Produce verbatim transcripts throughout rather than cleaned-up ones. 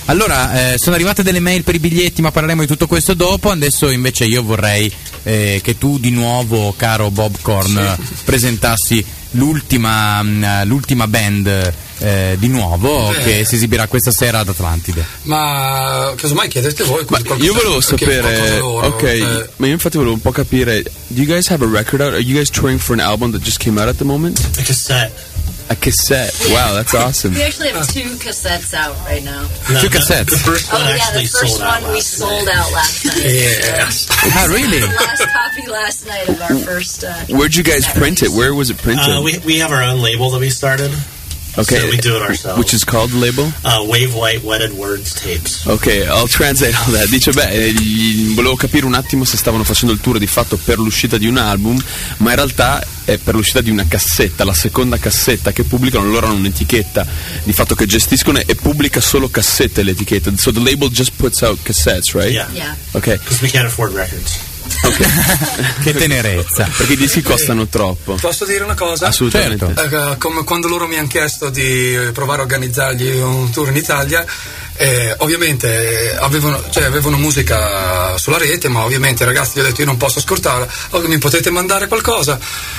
Allora, eh, sono arrivate delle mail per i biglietti, ma parleremo di tutto questo dopo. Adesso invece io vorrei eh, che tu di nuovo, caro Bob Korn, sì. presentassi l'ultima, l'ultima band eh, di nuovo eh. che si esibirà questa sera ad Atlantide. Ma casomai chiedete voi. Ma io volevo sapere, loro, ok, eh. ma io infatti volevo un po' capire, do you guys have a record out? Are you guys touring for an album that just came out at the moment? A cassette. A cassette. Wow, that's awesome. We actually have two cassettes out right now. No, two cassettes. The first one oh, yeah, actually the first sold one out we last sold night. out last night. Yes. So. Ah, really? The last copy last night of our first. Uh, Where'd you guys print it? Where was it printed? Uh, we we have our own label that we started. Okay, so we do it ourselves. Which is called the label? Uh, Wave White Wedded Words Tapes. Ok, I'll translate all that. Dice, beh, gli, volevo capire un attimo se stavano facendo il tour di fatto per l'uscita di un album, ma in realtà è per l'uscita di una cassetta, la seconda cassetta che pubblicano. Loro hanno un'etichetta di fatto che gestiscono e pubblica solo cassette l'etichetta. So the label just puts out cassettes, right? Yeah. Yeah. Ok. Because we can't afford records. Okay. Che tenerezza. Perché i dischi costano troppo. Posso dire una cosa? Assolutamente. Certo. Eh, come quando loro mi hanno chiesto di provare a organizzargli un tour in Italia, eh, ovviamente eh, avevano, cioè, avevano musica sulla rete, ma ovviamente ragazzi gli ho detto io non posso ascoltarla, oh, mi potete mandare qualcosa?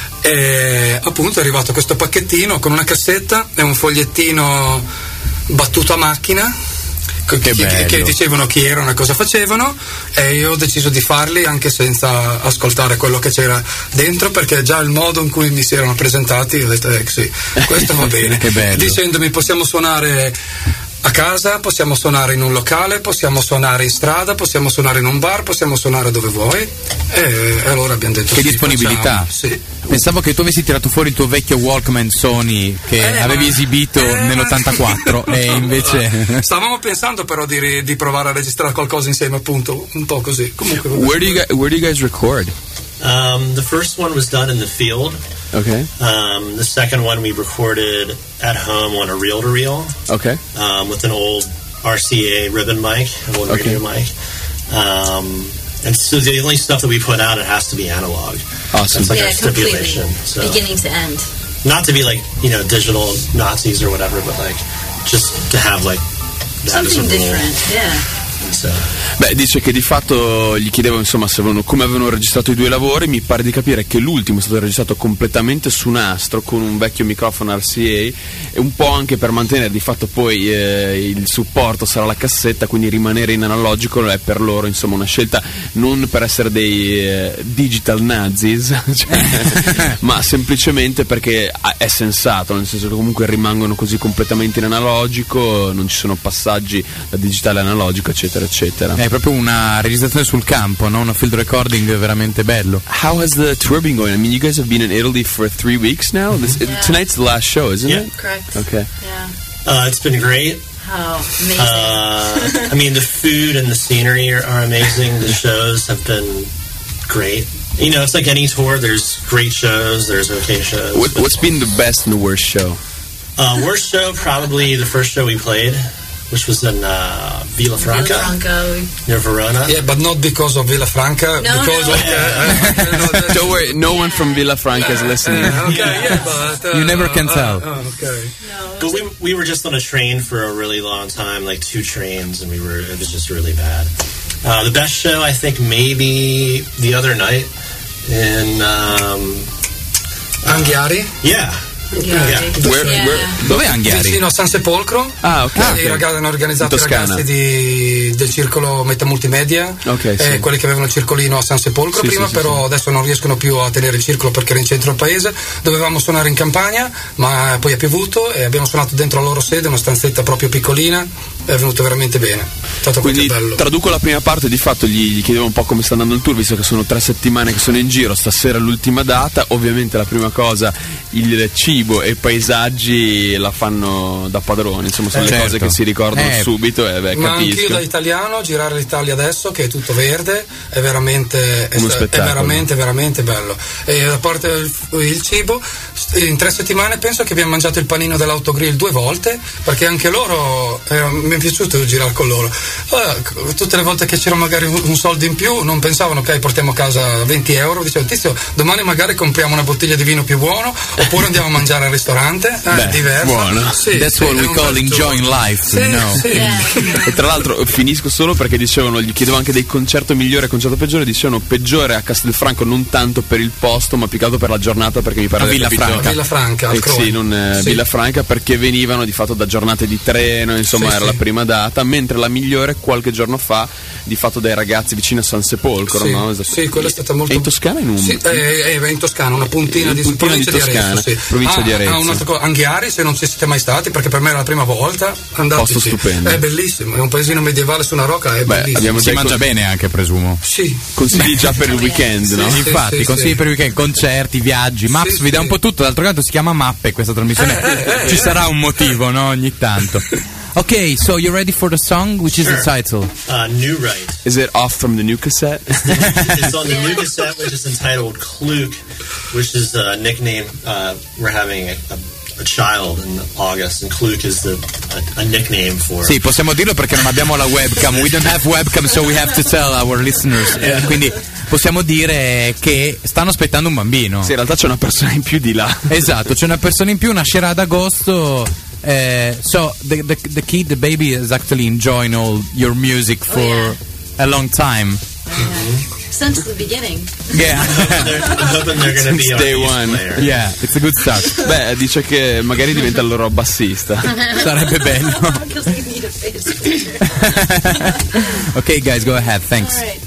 E appunto è arrivato questo pacchettino con una cassetta e un fogliettino battuto a macchina. Che, che, che dicevano chi erano e cosa facevano, e io ho deciso di farli anche senza ascoltare quello che c'era dentro, perché già il modo in cui mi si erano presentati ho detto eh, sì, questo va bene. Che bello. Dicendomi possiamo suonare a casa, possiamo suonare in un locale, possiamo suonare in strada, possiamo suonare in un bar, possiamo suonare dove vuoi, e allora abbiamo detto che sì, disponibilità. sì. Pensavo che tu avessi tirato fuori il tuo vecchio Walkman Sony che eh, avevi ma... esibito eh, nell'ottantaquattro e invece stavamo pensando però di, di provare a registrare qualcosa insieme, appunto, un po' così. Comunque, where do you guys, where do you guys record? Um, the first one was done in the field. Okay. Um, the second one we recorded at home on a reel-to-reel. Okay. Um, with an old R C A ribbon mic, an old okay. radio mic. Um, and so the only stuff that we put out, it has to be analog. Awesome. That's like yeah, our stipulation. So. Beginning to end. Not to be like, you know, digital Nazis or whatever, but like just to have like that something as a different. rule. Yeah. So. Beh, dice che di fatto gli chiedevo insomma se avevano, come avevano registrato i due lavori. Mi pare di capire che l'ultimo è stato registrato completamente su nastro con un vecchio microfono R C A, e un po' anche per mantenere di fatto poi eh, il supporto sarà la cassetta, quindi rimanere in analogico è per loro insomma una scelta non per essere dei eh, digital nazis, cioè, ma semplicemente perché è sensato, nel senso che comunque rimangono così completamente in analogico, non ci sono passaggi da digitale a analogico eccetera eccetera. È proprio una registrazione sul campo, no? Un field recording veramente bello. How has the tour been going? I mean, you guys have been in Italy for three weeks now. This, yeah. Tonight's the last show, isn't yeah. it? Correct. Okay. Yeah. Uh, it's been great. Oh, amazing. Uh, I mean, the food and the scenery are, are amazing. The shows have been great. You know, it's like any tour. There's great shows. There's okay shows. What, what's been the best and the worst show? Uh, worst show, probably the first show we played, which was in uh, Villafranca, Villafranca near Verona. Yeah, but not because of Villafranca. No, because no. Of, uh, uh, Don't worry, no one from Villafranca is listening. Uh, okay, yeah, but uh, You never can uh, tell. Uh, okay. No, But we we were just on a train for a really long time, like two trains, and we were it was just really bad. Uh, the best show, I think, maybe the other night in um, Anghiari? yeah. Yeah. Where, Yeah. where, Dov'è Anghiari? Vicino a San Sepolcro. Ah, ok. Ah, okay. I ragazzi hanno organizzato i Toscana. ragazzi di, del circolo Meta Multimedia, Ok, eh, sì. quelli che avevano il circolino a San Sepolcro Sì, prima, sì, sì, però sì. adesso non riescono più a tenere il circolo perché era in centro al paese. Dovevamo suonare in campagna, ma poi è piovuto e abbiamo suonato dentro la loro sede, una stanzetta proprio piccolina. È venuto veramente bene. È stato Quindi bello. traduco la prima parte, di fatto gli, gli chiedevo un po' come sta andando il tour, visto che sono tre settimane che sono in giro, stasera è l'ultima data, ovviamente la prima cosa, il cibo e i paesaggi la fanno da padroni, insomma sono Eh, le certo. cose che si ricordano Eh, subito e beh, Ma anch'io capisco. da italiano girare l'Italia adesso che è tutto verde è veramente, è, Uno è spettacolo. veramente veramente bello. E a parte il, il cibo, in tre settimane penso che abbiamo mangiato il panino dell'autogrill due volte, perché anche loro eh, mi è piaciuto girare con loro. Allora, tutte le volte che c'era magari un, un soldo in più non pensavano ok portiamo a casa venti euro, dicevano Tizio domani magari compriamo una bottiglia di vino più buono oppure andiamo a mangiare al ristorante, eh, Beh, diverso. buono. Sì, That's sì, what we un call bel enjoying tour. life, Sì, you know. sì. Yeah. E tra l'altro finisco solo perché dicevano, gli chiedevo anche dei concerto migliore e concerto peggiore, dicevano peggiore a Castelfranco non tanto per il posto ma più che altro per la giornata, perché mi pare A di aver Villafranca. capito- Villafranca, al Eh, Crone. sì, non eh, Sì. Villafranca, perché venivano di fatto da giornate di treno, insomma Sì, era sì. la prima data, mentre la migliore qualche giorno fa di fatto dai ragazzi vicino a San Sepolcro, Sì, no? Esatto. sì, quella è stata molto. È in Toscana o in Sì, Umbria? è, è in Toscana, una puntina di, Puntina provincia di di Arezzo. Toscana, Sì. provincia ah, di Arezzo. Ah, un'altra cosa, Anghiari, se non ci siete mai stati, perché per me era la prima volta, andateci. Posto stupendo. È bellissimo, è un paesino medievale su una rocca, è Beh, bellissimo. abbiamo Si dei mangia con- bene anche, presumo. Sì. consigli già per il weekend, no? Sì, Infatti, sì, consigli sì. per il weekend, concerti, viaggi. Maps Sì, vi dà sì. un po' tutto. D'altro canto si chiama Mappe questa trasmissione. Eh, eh, Ci eh. sarà un motivo, no? Ogni tanto. Ok, so you're ready for the song? Which is the Sure. title? Uh, New Right. Is it off from the new cassette? It's on the new cassette, which is entitled Kluk, which is a nickname. Uh, we're having a, a, a child in August, and Kluk is the a, a nickname for. Sì, possiamo dirlo perché non abbiamo la webcam. We don't have webcam, so we have to tell our listeners. Eh, Quindi possiamo dire che stanno aspettando un bambino. Sì, in realtà c'è una persona in più di là. Esatto, c'è una persona in più, nascerà ad agosto. Eh, so the, the the kid, the baby is actually enjoying all your music for yeah. a long time. Since the beginning. Yeah. They're, I'm hoping they're going to be Since our day bass one. player. Yeah, it's a good start. Beh, dice che magari diventa il loro bassista. Sarebbe bello. Because we need a face. Okay, guys, go ahead. Thanks. All right.